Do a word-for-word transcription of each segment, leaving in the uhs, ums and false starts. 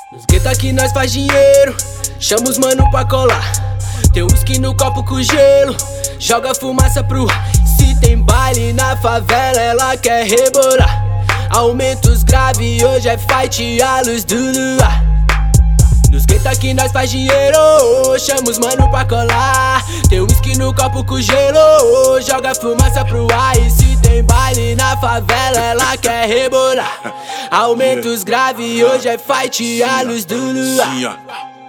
Nos gueta que nós faz dinheiro, chama os mano pra colar. Tem whisky no copo com gelo, joga fumaça pro ar. Se tem baile na favela, ela quer rebolar. Aumenta os grave, hoje é fight à luz do luar. Nos gueta que nós faz dinheiro, chama os mano pra colar. Tem whisky no copo com gelo, joga fumaça pro ar. E se tem baile na favela, ela quer rebolar. Aumenta os grave, hoje é fight à luz do luar.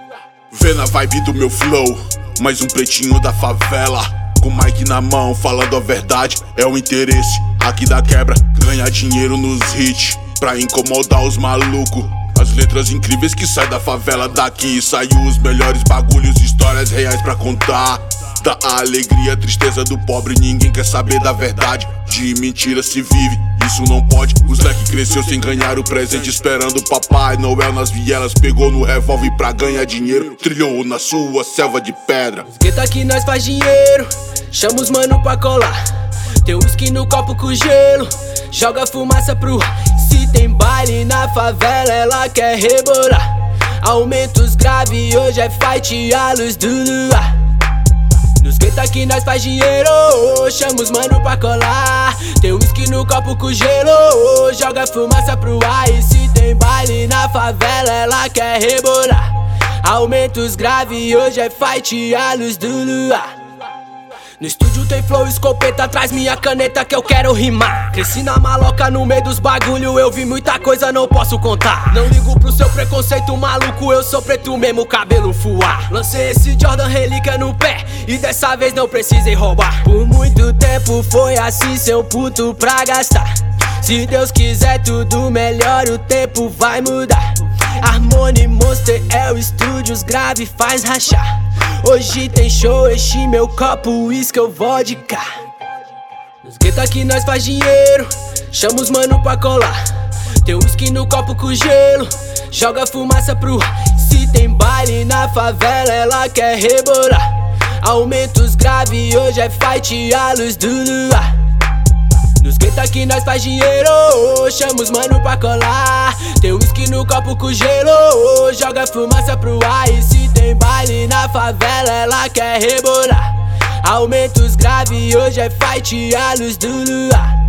Vê na vibe do meu flow, mais um pretinho da favela, com o mic na mão, falando a verdade. É o interesse aqui da quebra, ganhar dinheiro nos hits, pra incomodar os malucos. As letras incríveis que saem da favela, daqui saiu os melhores bagulhos, histórias reais pra contar. Da alegria, tristeza do pobre, ninguém quer saber da verdade. De mentira se vive, isso não pode. Os leque cresceu sem ganhar o presente, esperando o Papai Noel nas vielas. Pegou no revólver pra ganhar dinheiro, trilhou na sua selva de pedra. Nos gueta que nós faz dinheiro, chama os mano pra colar. Tem whisky no copo com gelo, joga fumaça pro ar. Se tem baile na favela, ela quer rebolar. Aumenta os grave, hoje é fight à luz do luar. Nos gueta que nós faz dinheiro, chama os mano pra colar. Tem whisky no copo com gelo, joga fumaça pro ar. E se tem baile na favela, ela quer rebolar. Aumenta os grave, hoje é fight à luz do luar. No estúdio tem flow, escopeta, traz minha caneta que eu quero rimar. Cresci na maloca no meio dos bagulho, eu vi muita coisa, não posso contar. Não ligo pro seu preconceito maluco, eu sou preto mesmo, cabelo fuar. Lancei esse Jordan relíquia no pé, e dessa vez não precisei roubar. Por muito tempo foi assim, seu puto pra gastar. Se Deus quiser tudo melhor, o tempo vai mudar. Harmony Monster é o estúdio, os grave faz rachar. Hoje tem show, enchi meu copo, uísque ou vodka. Nos gueta que nós faz dinheiro, chama os mano pra colar. Tem whisky no copo com gelo, joga fumaça pro ar. Se tem baile na favela, ela quer rebolar. Aumenta os grave, hoje é fight à luz do luar. Nos gueta que nós faz dinheiro, chama os mano pra colar. Tem whisky no copo com gelo, joga fumaça pro ar. E se tem baile na favela, ela quer rebolar. Aumenta os grave, hoje é fight à luz do luar.